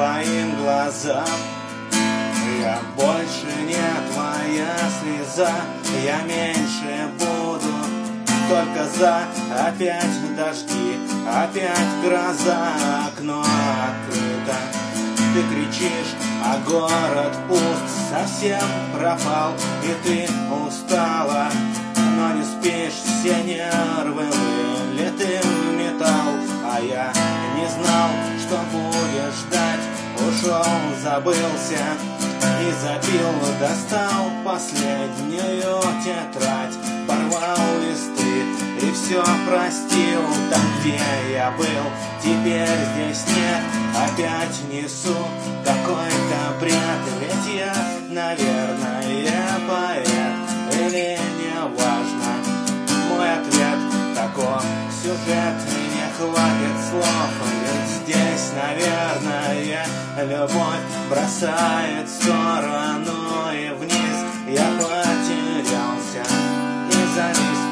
твоим глазам. Я больше не твоя слеза, я меньше буду только за. Опять дожди, опять гроза, окно открыто. Ты кричишь, а город пуст, совсем пропал, и ты устала. Но не спишь, все нервы вылиты в металл. А я не знал, что будешь ждать. Ушел, забылся и забил. Достал последнюю тетрадь, порвал листы и все простил. Там, где я был, теперь здесь нет. Опять несу какой-то бред. Ведь я, наверное, поэт. Или не важно, мой ответ таков. Сюжет, не хватит слов. Ведь здесь, наверное, любовь бросает в сторону и вниз. Я потерялся и завис.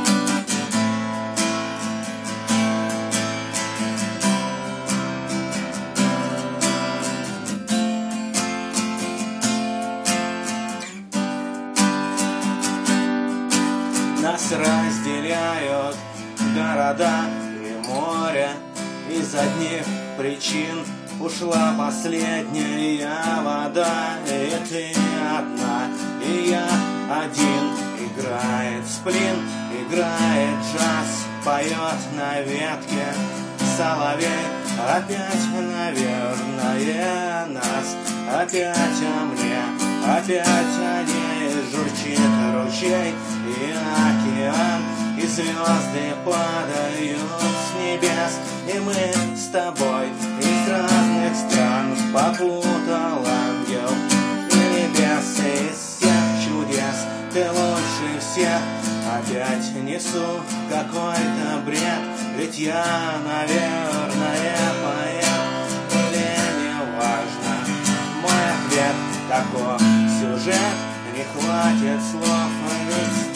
Нас разделяют города и море. Из одних причин ушла последняя вода. И ты одна, и я один. Играет сплин, играет джаз, поет на ветке соловей. Опять, наверное, нас, опять о мне, опять о ней. Журчит ручей и океан, и звезды падают с небес. И мы с тобой из разных стран попутал ангел и небес. Из всех чудес ты лучше всех. Опять несу какой-то бред. Ведь я, наверное, поэт. Или не важно, мой ответ таков. Сюжет, не хватит слов, ведь